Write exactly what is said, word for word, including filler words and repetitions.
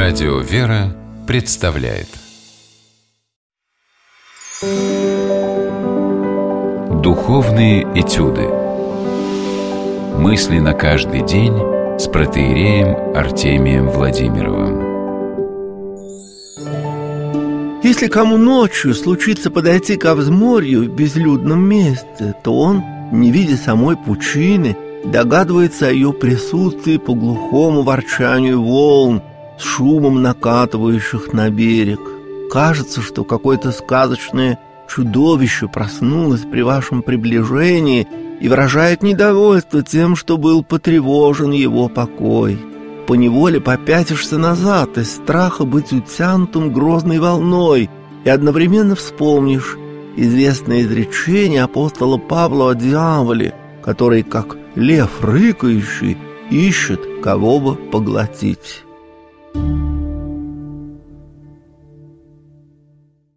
Радио «Вера» представляет Духовные этюды. Мысли на каждый день с протоиереем Артемием Владимировым. Если кому ночью случится подойти ко взморью в безлюдном месте, то он, не видя самой пучины, догадывается о ее присутствии по глухому ворчанию волн с шумом накатывающих на берег. Кажется, что какое-то сказочное чудовище проснулось при вашем приближении и выражает недовольство тем, что был потревожен его покой. Поневоле попятишься назад из страха быть утянутым грозной волной и одновременно вспомнишь известное изречение апостола Павла о дьяволе, который, как лев рыкающий, ищет кого бы поглотить.